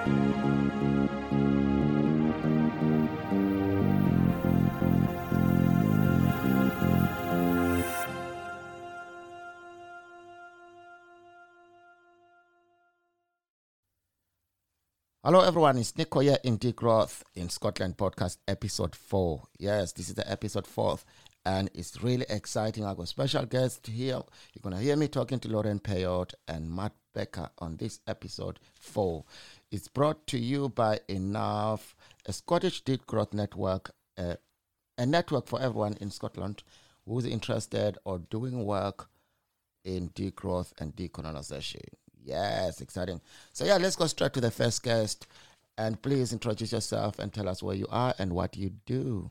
Hello everyone, it's Nico here in Degrowth in Scotland podcast episode 4. Yes, this is the episode 4th and it's really exciting. I've got special guests here. You're going to hear me talking to Lauren Payot and Matt Becker on this episode 4. It's brought to you by Enough, a Scottish Degrowth network, a network for everyone in Scotland who's interested or doing work in degrowth and decolonization. Yes, exciting. So let's go straight to the first guest. And please introduce yourself and tell us where you are and what you do.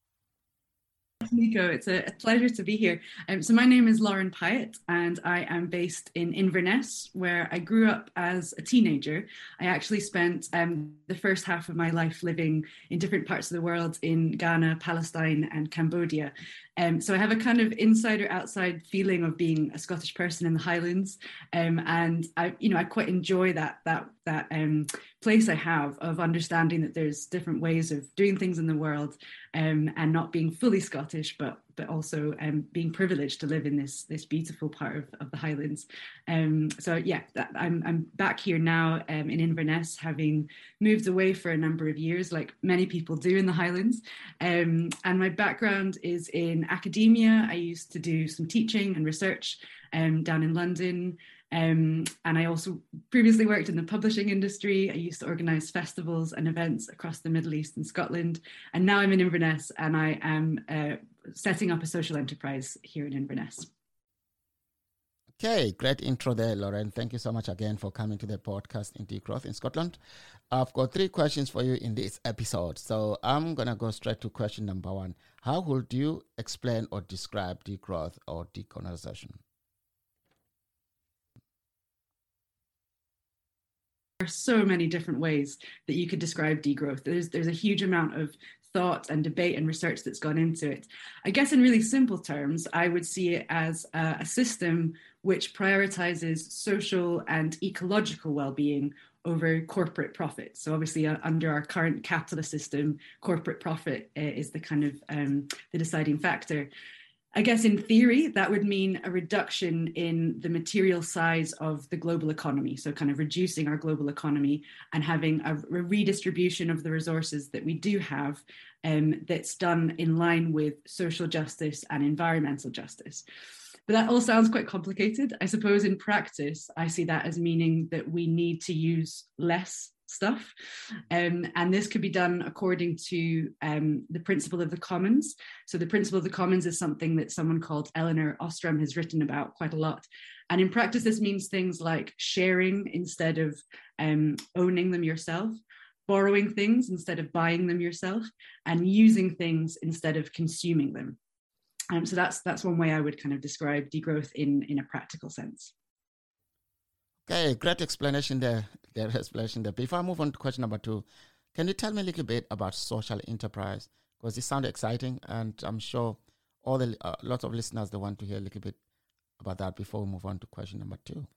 Nico, it's a pleasure to be here. So my name is Lauren Payot and I am based in Inverness, where I grew up as a teenager. I actually spent the first half of my life living in different parts of the world in Ghana, Palestine and Cambodia. So I have a kind of insider-outside feeling of being a Scottish person in the Highlands, and I quite enjoy that place I have of understanding that there's different ways of doing things in the world, and not being fully Scottish, but also being privileged to live in this beautiful part of the Highlands. I'm back here now in Inverness, having moved away for a number of years, like many people do in the Highlands. And my background is in academia. I used to do some teaching and research down in London. And I also previously worked in the publishing industry. I used to organise festivals and events across the Middle East and Scotland. And now I'm in Inverness and I am setting up a social enterprise here in Inverness. Okay, great intro there, Lauren. Thank you so much again for coming to the podcast in Degrowth in Scotland. I've got 3 questions for you in this episode. So I'm going to go straight to question number 1. How would you explain or describe degrowth or decolonization? There are so many different ways that you could describe degrowth. There's a huge amount of thought and debate and research that's gone into it. I guess in really simple terms, I would see it as a system which prioritizes social and ecological well-being over corporate profit. So obviously under our current capitalist system, corporate profit is the kind of the deciding factor. I guess in theory, that would mean a reduction in the material size of the global economy. So kind of reducing our global economy and having a redistribution of the resources that we do have that's done in line with social justice and environmental justice. But that all sounds quite complicated. I suppose in practice, I see that as meaning that we need to use less stuff. And this could be done according to the principle of the commons. So the principle of the commons is something that someone called Elinor Ostrom has written about quite a lot. And in practice, this means things like sharing instead of owning them yourself, borrowing things instead of buying them yourself, and using things instead of consuming them. So that's one way I would kind of describe degrowth in a practical sense. Okay, great explanation there. Before I move on to question number 2, can you tell me a little bit about social enterprise? Because it sounds exciting, and I'm sure lots of listeners, they want to hear a little bit about that before we move on to question number 2.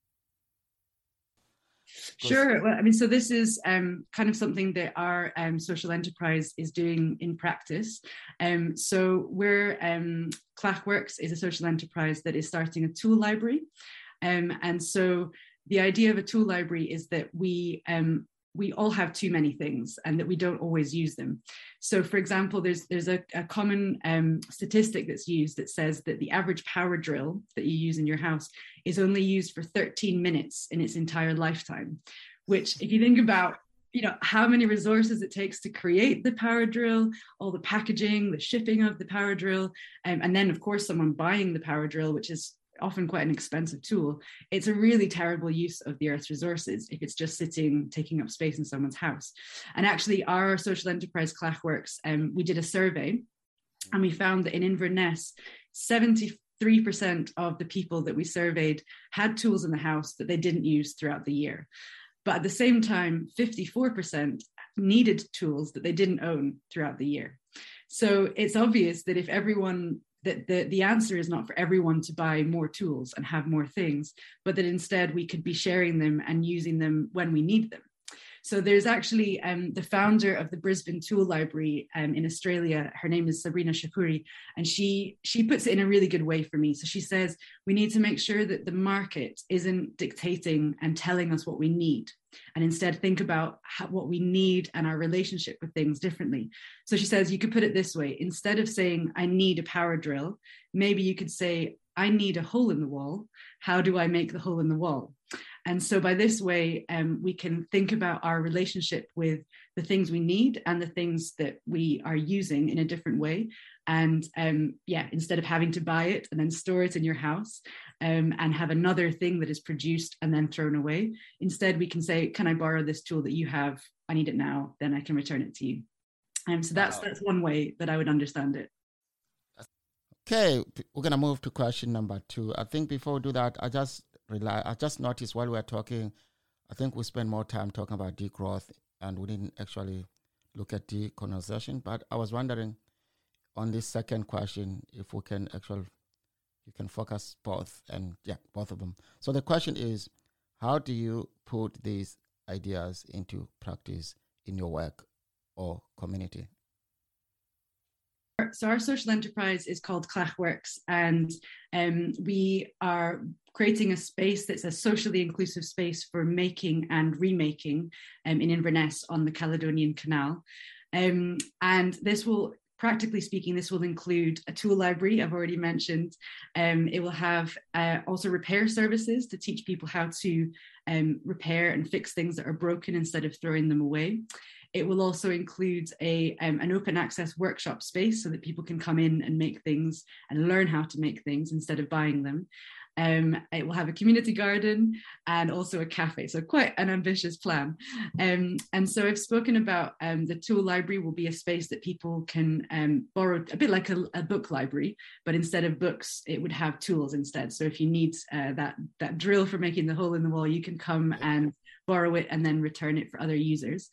Sure. Well, I mean, so this is kind of something that our social enterprise is doing in practice. So Clachworks is a social enterprise that is starting a tool library. And so the idea of a tool library is that we all have too many things and that we don't always use them. So for example, there's a common statistic that's used that says that the average power drill that you use in your house is only used for 13 minutes in its entire lifetime, which if you think about how many resources it takes to create the power drill, all the packaging, the shipping of the power drill, and then of course someone buying the power drill, which is often quite an expensive tool. It's a really terrible use of the Earth's resources if it's just sitting, taking up space in someone's house. And actually our social enterprise Clachworks, we did a survey and we found that in Inverness, 73% of the people that we surveyed had tools in the house that they didn't use throughout the year. But at the same time, 54% needed tools that they didn't own throughout the year. So it's obvious that if everyone that the answer is not for everyone to buy more tools and have more things, but that instead we could be sharing them and using them when we need them. So there's actually the founder of the Brisbane Tool Library in Australia. Her name is Sabrina Shapuri, and she puts it in a really good way for me. So she says we need to make sure that the market isn't dictating and telling us what we need, and instead think about what we need and our relationship with things differently. So she says you could put it this way: instead of saying I need a power drill, maybe you could say I need a hole in the wall. How do I make the hole in the wall? And so by this way, we can think about our relationship with the things we need and the things that we are using in a different way. And instead of having to buy it and then store it in your house and have another thing that is produced and then thrown away, instead we can say, can I borrow this tool that you have? I need it now, then I can return it to you. So that's one way that I would understand it. Okay, we're going to move to question number 2. I think before we do that, I just noticed while we were talking, I think we spent more time talking about degrowth and we didn't actually look at decolonization. But I was wondering on this second question, if we can you can focus both both of them. So the question is, how do you put these ideas into practice in your work or community? So our social enterprise is called Clachworks, and we are creating a space that's a socially inclusive space for making and remaking in Inverness on the Caledonian Canal. And this will, practically speaking, this will include a tool library, I've already mentioned. It will have also repair services to teach people how to repair and fix things that are broken instead of throwing them away. It will also include an open access workshop space so that people can come in and make things and learn how to make things instead of buying them. It will have a community garden and also a cafe, so quite an ambitious plan. And so I've spoken about the tool library will be a space that people can borrow, a bit like a book library, but instead of books, it would have tools instead. So if you need that drill for making the hole in the wall, you can come and borrow it and then return it for other users.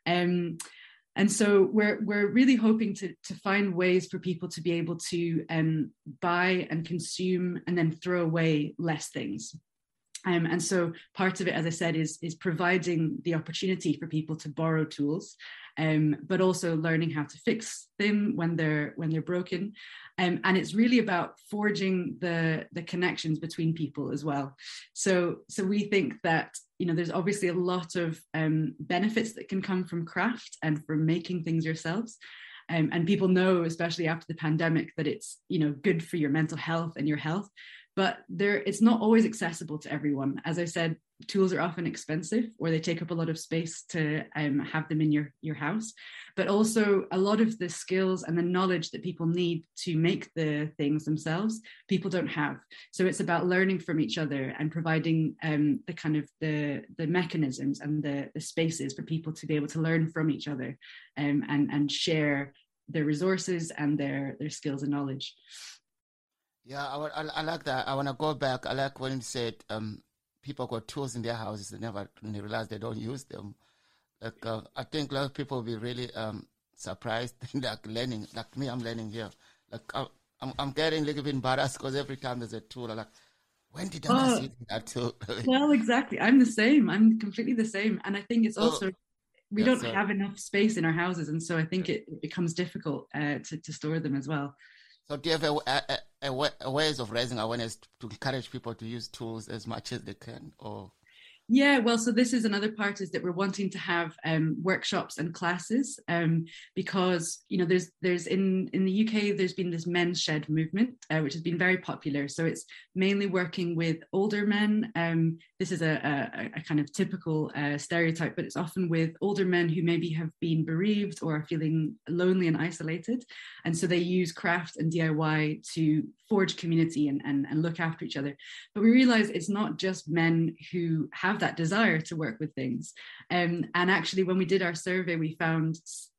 And so we're really hoping to find ways for people to be able to buy and consume and then throw away less things. And so part of it, as I said, is providing the opportunity for people to borrow tools, but also learning how to fix them when they're broken. And it's really about forging the connections between people as well. So we think that, there's obviously a lot of benefits that can come from craft and from making things yourselves. And people know, especially after the pandemic, that it's, good for your mental health and your health. But it's not always accessible to everyone. As I said, tools are often expensive, or they take up a lot of space to have them in your house. But also a lot of the skills and the knowledge that people need to make the things themselves, people don't have. So it's about learning from each other and providing the kind of the mechanisms and the spaces for people to be able to learn from each other and share their resources and their skills and knowledge. Yeah, I like that. I want to go back. I like when you said people got tools in their houses. They never realize they don't use them. Like I think a lot of people will be really surprised, like learning. Like me, I'm learning here. Like I'm getting a little bit embarrassed because every time there's a tool, I'm like, when did I see that tool? Well, exactly. I'm the same. I'm completely the same. And I think it's also we don't have enough space in our houses, and so I think it becomes difficult to store them as well. So do you have a ways of raising awareness to encourage people to use tools as much as they can? Or Yeah, well, so this is another part, is that we're wanting to have workshops and classes because, there's in the UK, there's been this men's shed movement, which has been very popular. So it's mainly working with older men. This is a kind of typical stereotype, but it's often with older men who maybe have been bereaved or are feeling lonely and isolated. And so they use craft and DIY to forge community and look after each other. But we realize it's not just men who have that desire to work with things. And actually, when we did our survey, we found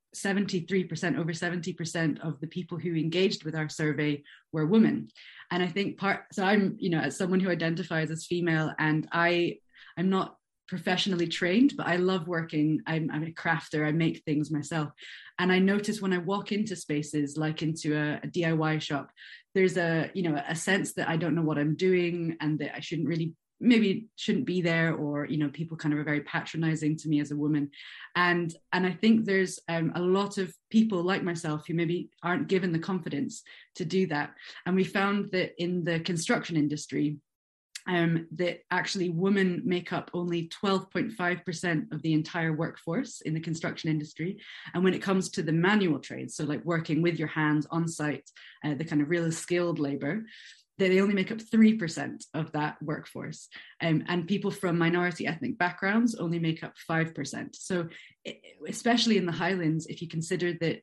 73%, over 70% of the people who engaged with our survey were women. And I think so I'm, as someone who identifies as female, and I'm not professionally trained, but I love working. I'm a crafter. I make things myself. And I notice when I walk into spaces, like into a DIY shop, there's a sense that I don't know what I'm doing and that I shouldn't really maybe shouldn't be there, or, you know, people kind of are very patronizing to me as a woman. And I think there's a lot of people like myself who maybe aren't given the confidence to do that. And we found that in the construction industry, that actually women make up only 12.5% of the entire workforce in the construction industry. And when it comes to the manual trades, so like working with your hands on site, the kind of really skilled labor, they only make up 3% of that workforce. And people from minority ethnic backgrounds only make up 5%. So especially in the Highlands, if you consider that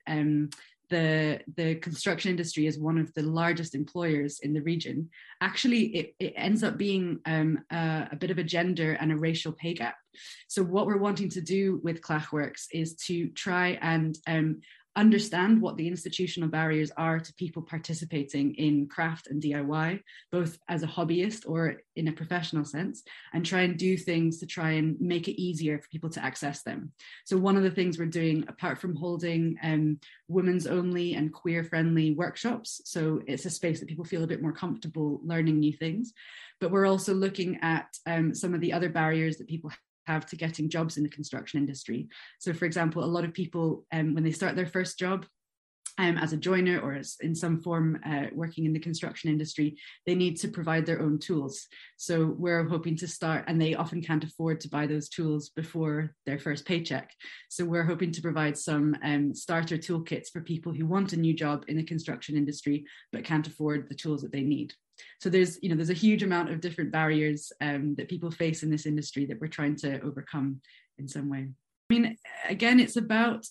the construction industry is one of the largest employers in the region, actually it ends up being a bit of a gender and a racial pay gap. So what we're wanting to do with Clachworks is to try and understand what the institutional barriers are to people participating in craft and DIY, both as a hobbyist or in a professional sense, and try and do things to try and make it easier for people to access them. So one of the things we're doing, apart from holding women's only and queer friendly workshops, so it's a space that people feel a bit more comfortable learning new things, but we're also looking at some of the other barriers that people have to getting jobs in the construction industry. So for example, a lot of people, when they start their first job, as a joiner or as in some form working in the construction industry, they need to provide their own tools. So we're hoping to start, and they often can't afford to buy those tools before their first paycheck. So we're hoping to provide some starter toolkits for people who want a new job in the construction industry but can't afford the tools that they need. So there's a huge amount of different barriers that people face in this industry that we're trying to overcome in some way. I mean, again, it's about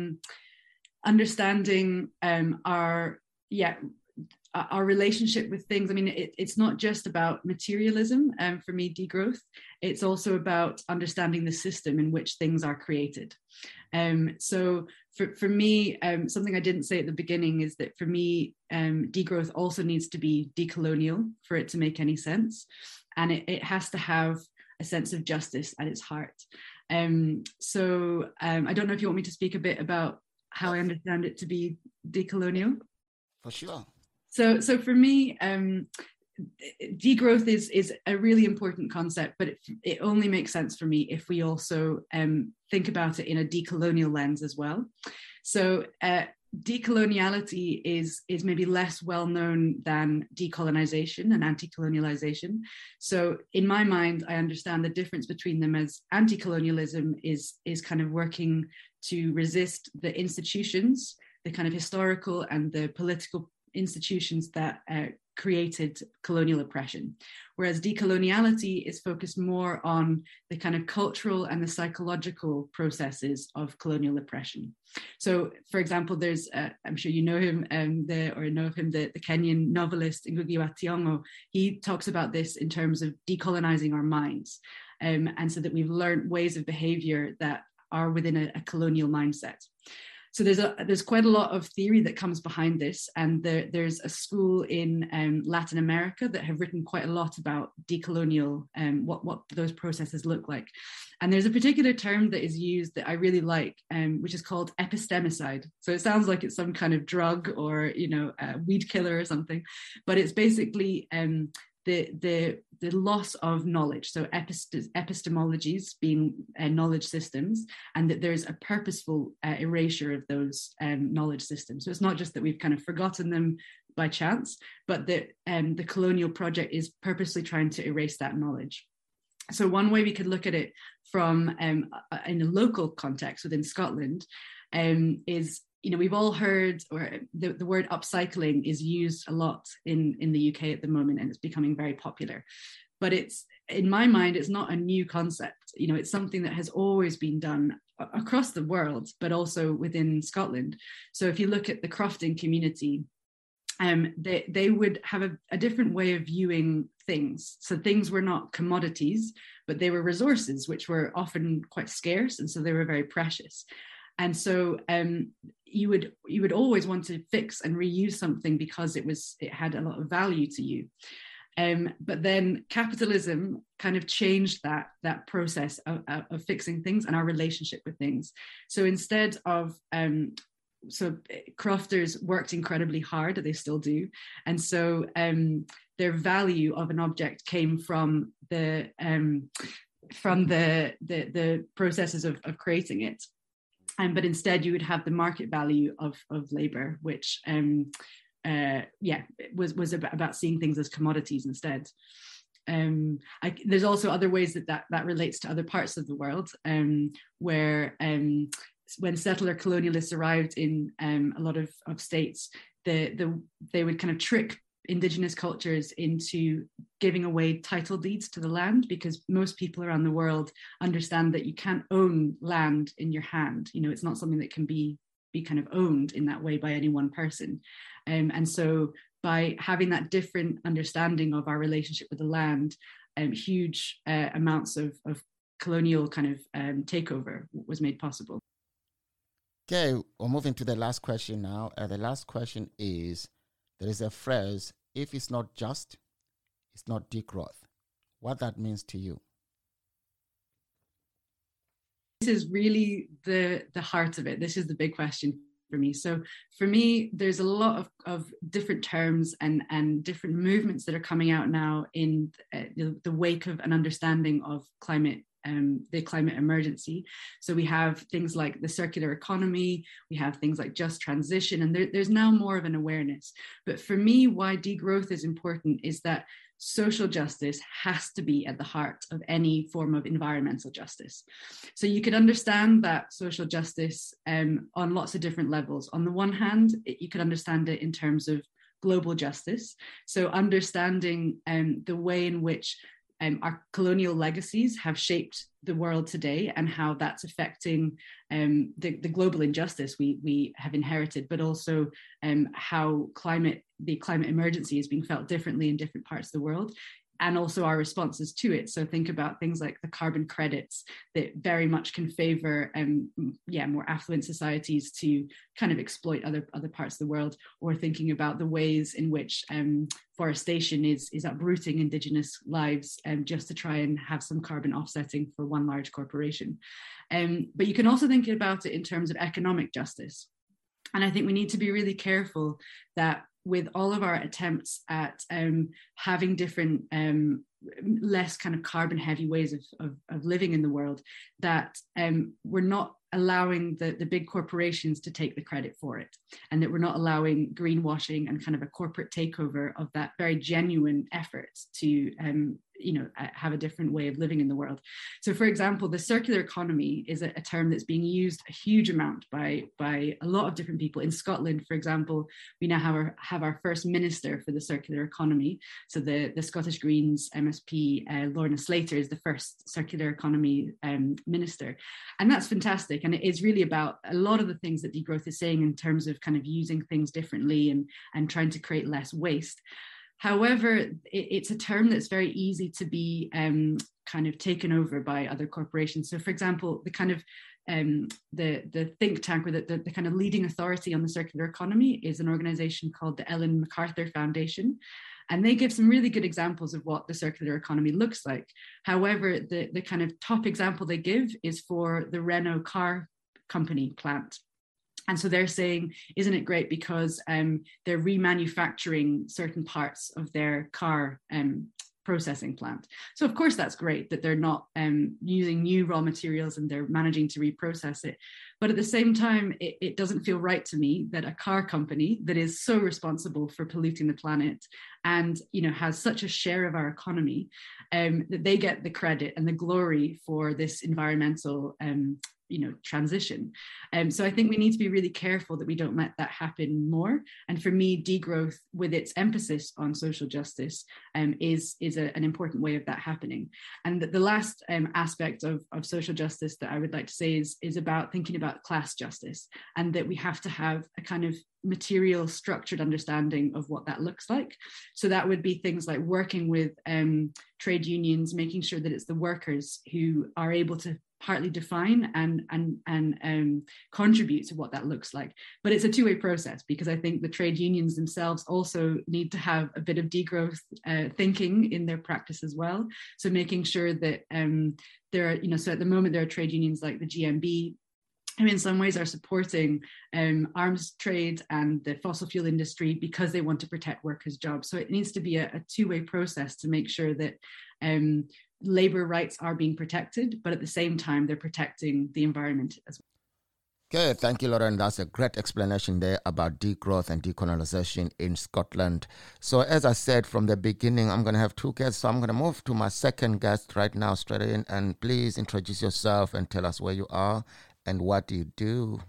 understanding our relationship with things. I mean, it's not just about materialism. For me, degrowth, it's also about understanding the system in which things are created. So for me, something I didn't say at the beginning is that for me, degrowth also needs to be decolonial for it to make any sense. And it has to have a sense of justice at its heart. So I don't know if you want me to speak a bit about how I understand it to be decolonial. For sure. So for me, degrowth is a really important concept, but it only makes sense for me if we also think about it in a decolonial lens as well. So decoloniality is maybe less well known than decolonization and anti-colonialization. So in my mind, I understand the difference between them as anti-colonialism is kind of working to resist the institutions, the kind of historical and the political institutions that created colonial oppression, whereas decoloniality is focused more on the kind of cultural and the psychological processes of colonial oppression. So, for example, there's, I'm sure you know him, the Kenyan novelist Ngugi wa Thiong'o. He talks about this in terms of decolonizing our minds, and so that we've learned ways of behavior that are within a colonial mindset. So there's quite a lot of theory that comes behind this, and there's a school in Latin America that have written quite a lot about decolonial, what those processes look like. And there's a particular term that is used that I really like, which is called epistemicide. So it sounds like it's some kind of drug or a weed killer or something, but it's basically the loss of knowledge. So epistemologies being knowledge systems, and that there's a purposeful erasure of those knowledge systems. So it's not just that we've kind of forgotten them by chance, but that the colonial project is purposely trying to erase that knowledge. So one way we could look at it from in a local context within Scotland is, we've all heard, or the word upcycling is used a lot in the UK at the moment, and it's becoming very popular. But it's, in my mind, it's not a new concept. It's something that has always been done across the world, but also within Scotland. So if you look at the crofting community, they would have a different way of viewing things. So things were not commodities, but they were resources, which were often quite scarce, and so they were very precious. And so you would always want to fix and reuse something because it had a lot of value to you. But then capitalism kind of changed that process of fixing things and our relationship with things. So instead of so crofters worked incredibly hard, they still do, and so their value of an object came from the processes of creating it. But instead you would have the market value of labor, which was about seeing things as commodities instead. There's also other ways that relates to other parts of the world, where when settler colonialists arrived in a lot of states, they would kind of trick indigenous cultures into giving away title deeds to the land, because most people around the world understand that you can't own land in your hand. You know, it's not something that can be kind of owned in that way by any one person. And so by having that different understanding of our relationship with the land, huge amounts of colonial kind of takeover was made possible. Okay, we're moving to the last question now. The last question is, there is a phrase, if it's not just, it's not degrowth. What that means to you? This is really the heart of it. This is the big question for me. So for me, there's a lot of different terms and different movements that are coming out now in the wake of an understanding of the climate emergency. So we have things like the circular economy, we have things like just transition, and there's now more of an awareness. But for me, why degrowth is important is that social justice has to be at the heart of any form of environmental justice. So you could understand that social justice on lots of different levels. On the one hand, you could understand it in terms of global justice. So understanding the way in which our colonial legacies have shaped the world today and how that's affecting the global injustice we have inherited, but also how the climate emergency is being felt differently in different parts of the world, and also our responses to it. So think about things like the carbon credits that very much can favor more affluent societies to kind of exploit other parts of the world, or thinking about the ways in which forestation is uprooting indigenous lives just to try and have some carbon offsetting for one large corporation. But you can also think about it in terms of economic justice. And I think we need to be really careful that with all of our attempts at having different, less kind of carbon heavy ways of living in the world, that we're not allowing the big corporations to take the credit for it, and that we're not allowing greenwashing and kind of a corporate takeover of that very genuine effort to have a different way of living in the world. So for example, the circular economy is a term that's being used a huge amount by a lot of different people. In Scotland, for example, we now have our first minister for the circular economy. So the Scottish Greens MSP, Lorna Slater, is the first circular economy minister. And that's fantastic. And it is really about a lot of the things that degrowth is saying in terms of kind of using things differently and trying to create less waste. However, it's a term that's very easy to be kind of taken over by other corporations. So for example, the kind of the think tank, or the kind of leading authority on the circular economy, is an organization called the Ellen MacArthur Foundation. And they give some really good examples of what the circular economy looks like. However, the kind of top example they give is for the Renault car company plant. And so they're saying, isn't it great because they're remanufacturing certain parts of their car processing plant. So of course that's great that they're not using new raw materials and they're managing to reprocess it. But at the same time, it doesn't feel right to me that a car company that is so responsible for polluting the planet and has such a share of our economy, that they get the credit and the glory for this environmental transition. So I think we need to be really careful that we don't let that happen more. And for me, degrowth, with its emphasis on social justice, is an important way of that happening. And the last aspect of social justice that I would like to say is about thinking about class justice, and that we have to have a kind of material structured understanding of what that looks like. So that would be things like working with trade unions, making sure that it's the workers who are able to partly define and contribute to what that looks like. But it's a two-way process, because I think the trade unions themselves also need to have a bit of degrowth thinking in their practice as well. So making sure that there are, so at the moment there are trade unions like the GMB who in some ways are supporting arms trade and the fossil fuel industry because they want to protect workers' jobs. So it needs to be a two-way process to make sure that labour rights are being protected, but at the same time, they're protecting the environment as well. Okay, thank you, Lauren. That's a great explanation there about degrowth and decolonization in Scotland. So as I said from the beginning, I'm going to have two guests. So I'm going to move to my second guest right now, straight in. And please introduce yourself and tell us where you are and what do you do.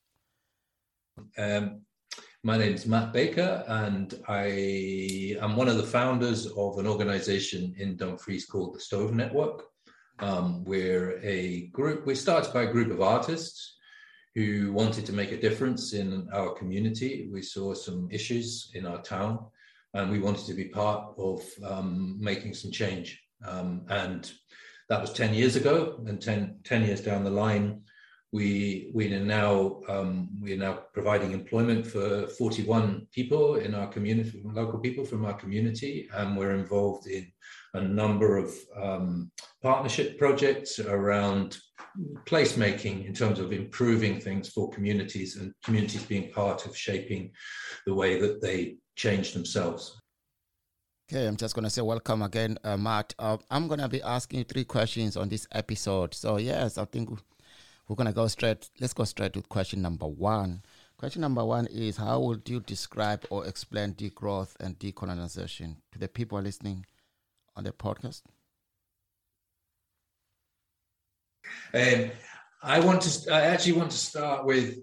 My name is Matt Baker, and I am one of the founders of an organization in Dumfries called the Stove Network. We're a group, we started by a group of artists who wanted to make a difference in our community. We saw some issues in our town, and we wanted to be part of making some change. And that was 10 years ago, and 10 years down the line, we're now providing employment for 41 people in our community, local people from our community, and we're involved in a number of partnership projects around placemaking in terms of improving things for communities, and communities being part of shaping the way that they change themselves. Okay, I'm just going to say welcome again, Matt. I'm going to be asking you 3 questions on this episode. So yes, I think we're going to go straight. Let's go straight with question number 1. Question number 1 is, how would you describe or explain degrowth and decolonization to the people listening on the podcast? I actually want to start with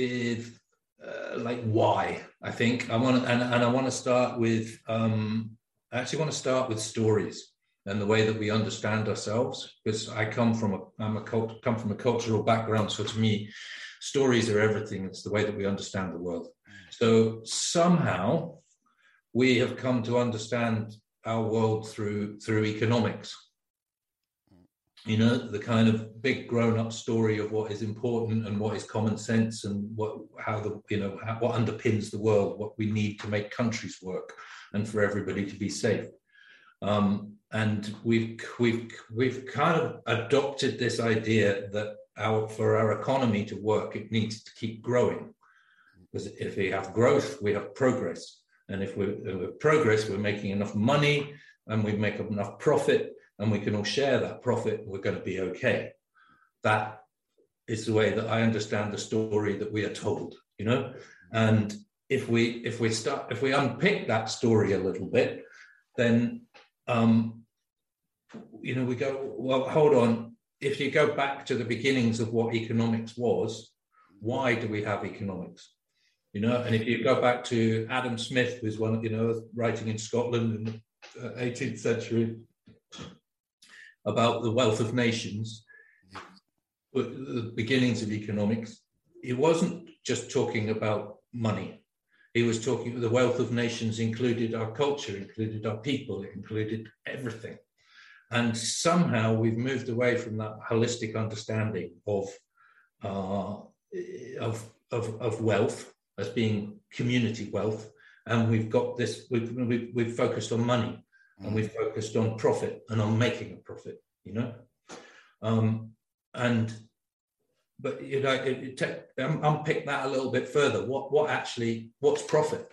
like why. I think I want to, and I want to start with. I actually want to start with stories and the way that we understand ourselves, because I come from a cultural background. So to me, stories are everything. It's the way that we understand the world. So somehow we have come to understand our world through economics. You know, the kind of big grown-up story of what is important and what is common sense, and what underpins the world, what we need to make countries work and for everybody to be safe. And we've kind of adopted this idea that for our economy to work, it needs to keep growing. Because if we have growth, we have progress. And if we have progress, we're making enough money and we make enough profit, and we can all share that profit, we're going to be okay. That is the way that I understand the story that we are told, you know? And if we unpick that story a little bit, then, we go, well, hold on. If you go back to the beginnings of what economics was, why do we have economics? You know, and if you go back to Adam Smith, who's one, writing in Scotland in the 18th century, about the wealth of nations, the beginnings of economics, he wasn't just talking about money. He was talking, the wealth of nations included our culture, included our people, it included everything. And somehow we've moved away from that holistic understanding of wealth as being community wealth, and we've got this. We've focused on money. And we've focused on profit and on making a profit, unpick that a little bit further. What's profit?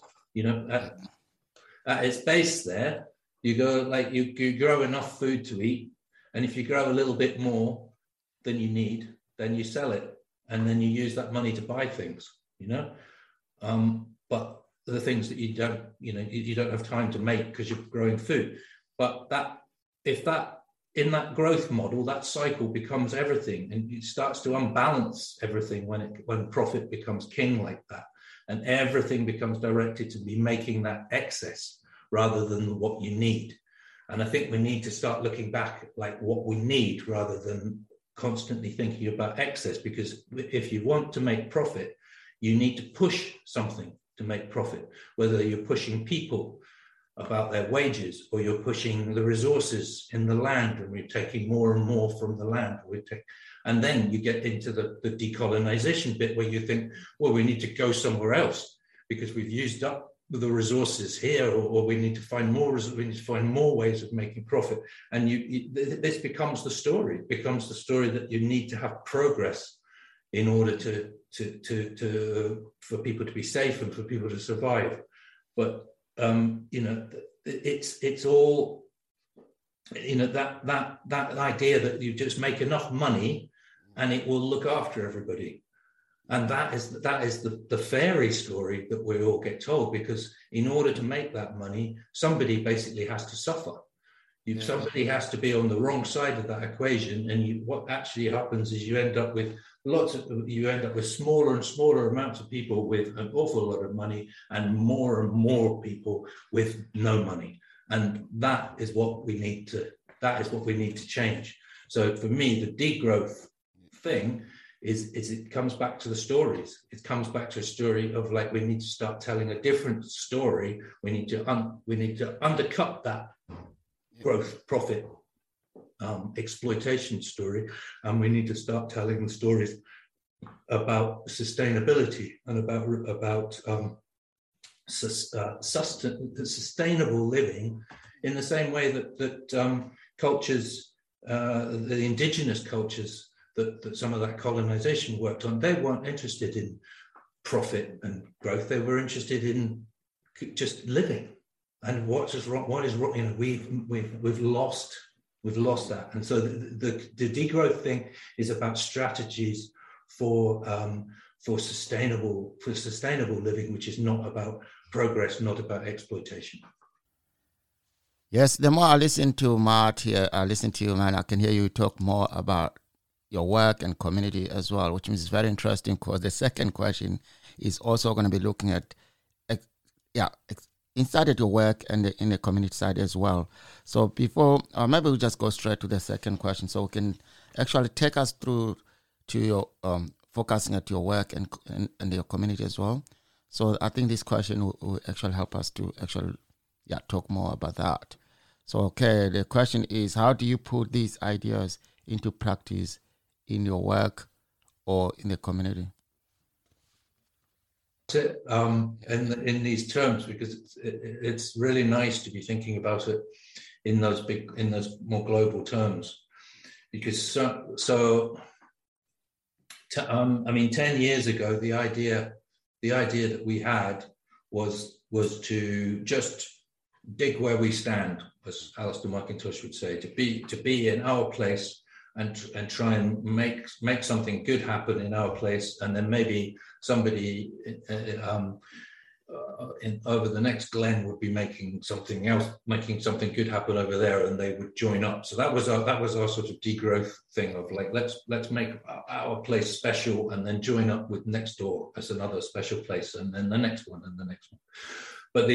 At its base there, you go, like, you grow enough food to eat, and if you grow a little bit more than you need, then you sell it, and then you use that money to buy things, but the things that you don't have time to make because you're growing food. But in that growth model, that cycle becomes everything, and it starts to unbalance everything when profit becomes king like that, and everything becomes directed to be making that excess rather than what you need. And I think we need to start looking back at like what we need rather than constantly thinking about excess, because if you want to make profit, you need to push something to make profit, whether you're pushing people about their wages, or you're pushing the resources in the land, and we're taking more and more from the land. And then you get into the decolonization bit, where you think, well, we need to go somewhere else because we've used up the resources here, or we need to find more. We need to find more ways of making profit. And this becomes the story. It becomes the story that you need to have progress in order for people to be safe and for people to survive. But it's all, that idea that you just make enough money and it will look after everybody. And that is the fairy story that we all get told, because in order to make that money, somebody basically has to suffer. Somebody has to be on the wrong side of that equation, and what actually happens is you end up with smaller and smaller amounts of people with an awful lot of money, and more people with no money. And that is what we need to change. So for me, the degrowth thing is it comes back to the stories. It comes back to a story of, like, we need to start telling a different story. We need to undercut that growth, profit, exploitation story, and we need to start telling the stories about sustainability and about sustainable living, in the same way that cultures, the indigenous cultures that some of that colonization worked on, they weren't interested in profit and growth. They were interested in just living. And what is wrong? We've lost that. And so the degrowth thing is about strategies for sustainable living, which is not about progress, not about exploitation. Yes, the more I listen to Matt here, I listen to you, man, I can hear you talk more about your work and community as well, which is very interesting, because the second question is also going to be looking at, inside of your work and in the community side as well. So before, maybe we'll just go straight to the second question, so we can actually take us through to your focusing at your work and your community as well. So I think this question will actually help us to actually talk more about that. So, okay, the question is, how do you put these ideas into practice in your work or in the community? In these terms, because it's really nice to be thinking about it in those more global terms, because 10 years ago, the idea that we had was to just dig where we stand, as Alistair McIntosh would say, to be in our place and try and make something good happen in our place, and then maybe somebody over the next glen would be making something good happen over there, and they would join up. So that was our sort of degrowth thing of, like, let's make our place special and then join up with next door as another special place, and then the next one and the next one. But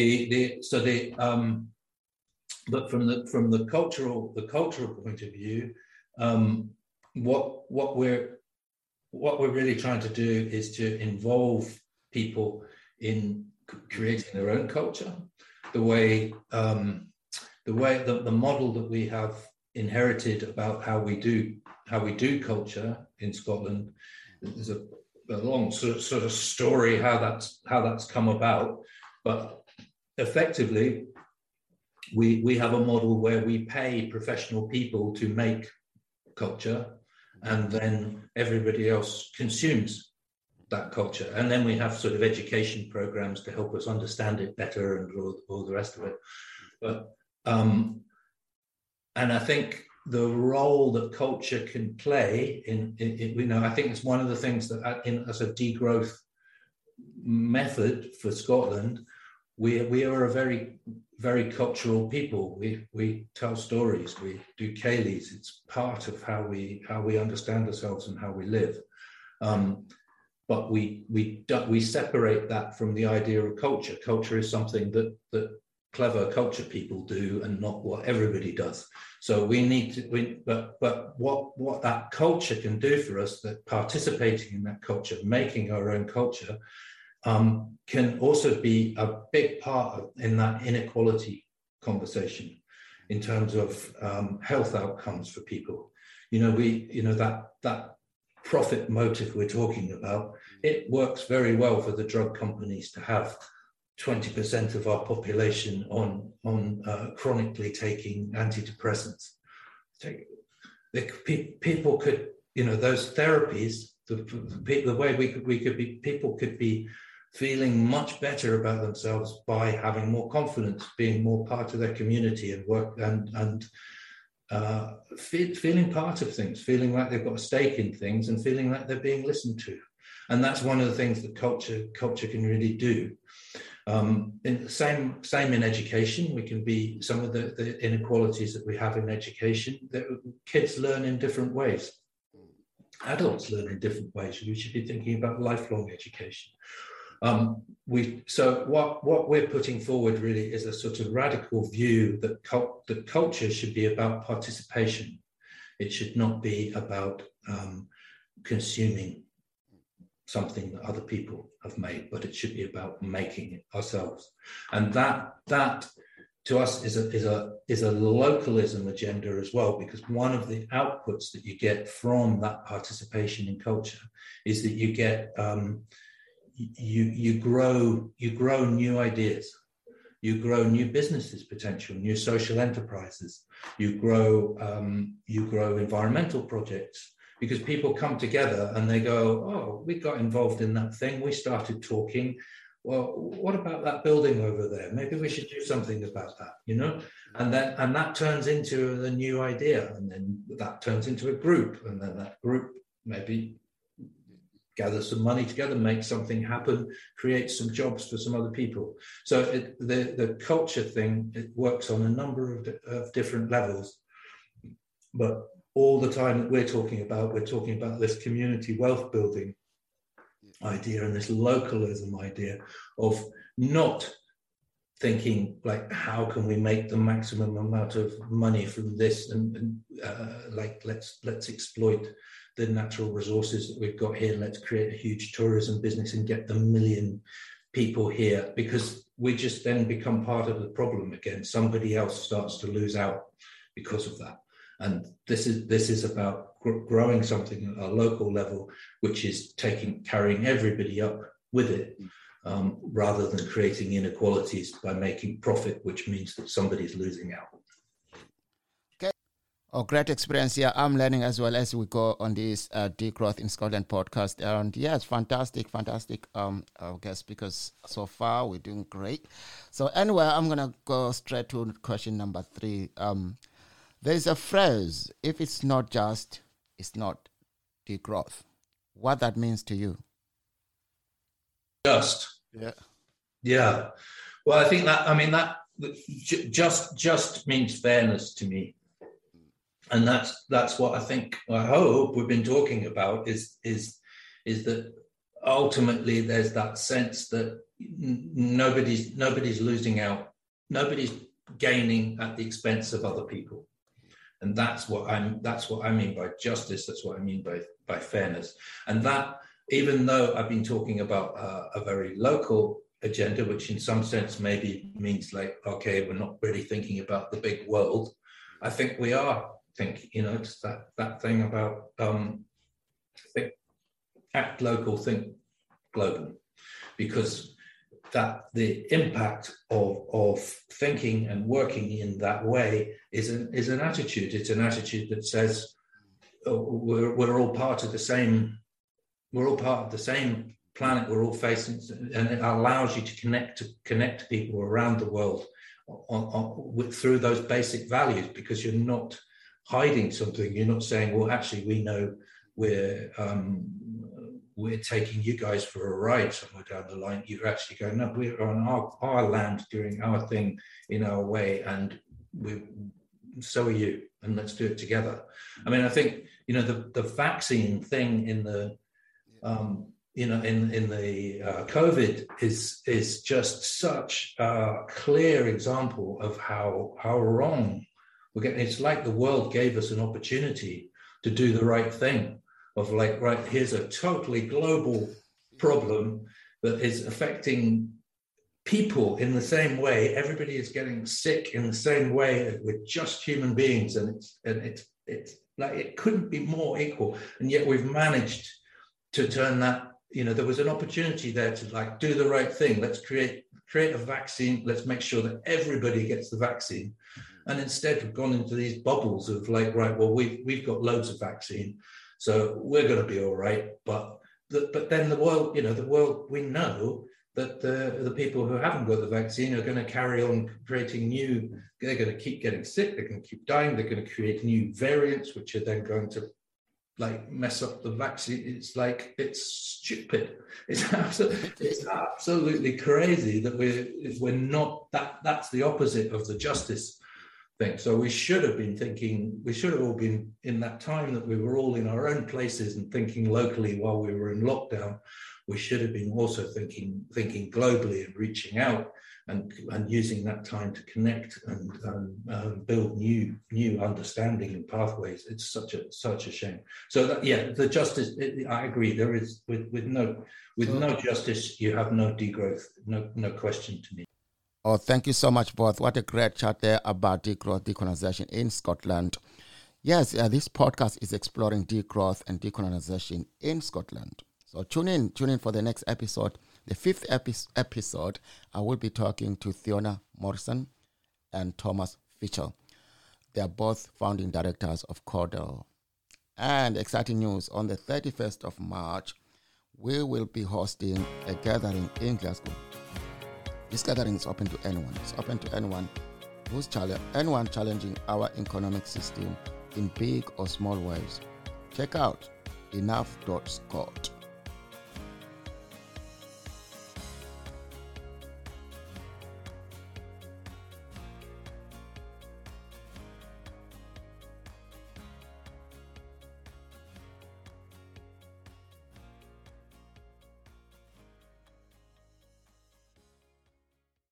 but from the cultural point of view, what we're really trying to do is to involve people in creating their own culture. The model that we have inherited about how we do culture in Scotland is a long sort of story how that's come about, but effectively we have a model where we pay professional people to make culture, and then everybody else consumes that culture, and then we have sort of education programs to help us understand it better and all the rest of it. But and I think the role that culture can play in I think it's one of the things that as a degrowth method for Scotland, we are a very, very cultural people. We tell stories, we do ceilidhs. It's part of how we understand ourselves and how we live. But we separate that from the idea of culture. Culture is something that clever culture people do, and not what everybody does. So we need to. But what that culture can do for us, that participating in that culture, making our own culture, can also be a big part in that inequality conversation in terms of health outcomes for people. That profit motive we're talking about, it works very well for the drug companies to have 20% of our population on chronically taking antidepressants. People could, those therapies the way people could be feeling much better about themselves by having more confidence, being more part of their community and work and feeling part of things, feeling like they've got a stake in things and feeling like they're being listened to. And that's one of the things that culture can really do. Same in education. We can be some of the inequalities that we have in education, that kids learn in different ways. Adults learn in different ways. We should be thinking about lifelong education. So what we're putting forward really is a sort of radical view that that culture should be about participation. It should not be about consuming something that other people have made, but it should be about making it ourselves. And that to us is a localism agenda as well, because one of the outputs that you get from that participation in culture is that you get you grow new ideas, you grow new businesses potential, new social enterprises, you grow environmental projects, because people come together and they go, oh, we got involved in that thing, we started talking, well, what about that building over there? Maybe we should do something about that, you know? And that turns into a new idea, and then that turns into a group, and then that group maybe gather some money together, make something happen, create some jobs for some other people. So the culture thing, it works on a number of different levels. But all the time that we're talking about this community wealth building idea and this localism idea of not thinking like, how can we make the maximum amount of money from this, and like let's exploit the natural resources that we've got here, let's create a huge tourism business and get the million people here, because we just then become part of the problem again. Somebody else starts to lose out because of that. And this is about growing something at a local level, which is carrying everybody up with it, rather than creating inequalities by making profit, which means that somebody's losing out. Okay. Oh, great experience here. I'm learning as well as we go on this Degrowth in Scotland podcast. And yes, fantastic, I guess, because so far we're doing great. So anyway, I'm going to go straight to question number 3. There's a phrase, if it's not just, it's not degrowth. What that means to you? Just. Yeah. Yeah. Well, I think that just means fairness to me. And that's what I hope we've been talking about is that ultimately there's that sense that nobody's losing out, nobody's gaining at the expense of other people. And that's what I mean by justice. That's what I mean by fairness. And that, even though I've been talking about a very local agenda, which in some sense maybe means like, okay, we're not really thinking about the big world. I think we are thinking, it's that thing about act local, think global, because that the impact of thinking and working in that way is an attitude. It's an attitude that says we're all part of the same. We're all part of the same planet. We're all facing, and it allows you to connect people around the world through those basic values, because you're not hiding something. You're not saying, well, actually, we know we're taking you guys for a ride somewhere down the line. You're actually going, no, we're on our land doing our thing in our way, and so are you, and let's do it together. I mean, I think, the vaccine thing in the, in the COVID is just such a clear example of how wrong we're getting. It's like the world gave us an opportunity to do the right thing. Of like, right, here's a totally global problem that is affecting people in the same way. Everybody is getting sick in the same way. We're just human beings, and it's like it couldn't be more equal. And yet we've managed to turn that. There was an opportunity there to like do the right thing. Let's create a vaccine. Let's make sure that everybody gets the vaccine. And instead we've gone into these bubbles of like, right, well, we've got loads of vaccine, so we're going to be all right. But then the world, we know that the people who haven't got the vaccine are going to carry on creating they're going to keep getting sick, they're going to keep dying, they're going to create new variants, which are then going to like mess up the vaccine. It's stupid. It's absolutely crazy that we're not, that's the opposite of the justice thing. So we should have all been in that time that we were all in our own places and thinking locally while we were in lockdown. We should have been also thinking globally and reaching out and using that time to connect and build new understanding and pathways. It's such a shame. So the justice. I agree. There is with no justice, you have no degrowth. No question to me. Oh, thank you so much, both. What a great chat there about degrowth, decolonization in Scotland. Yes, this podcast is exploring degrowth and decolonization in Scotland. So tune in for the next episode. The 5th episode, I will be talking to Fiona Morrison and Thomas Fitchell. They are both founding directors of Cordel. And exciting news, on the 31st of March, we will be hosting a gathering in Glasgow. This gathering is open to anyone. It's open to anyone anyone challenging our economic system in big or small ways. Check out enough.scot.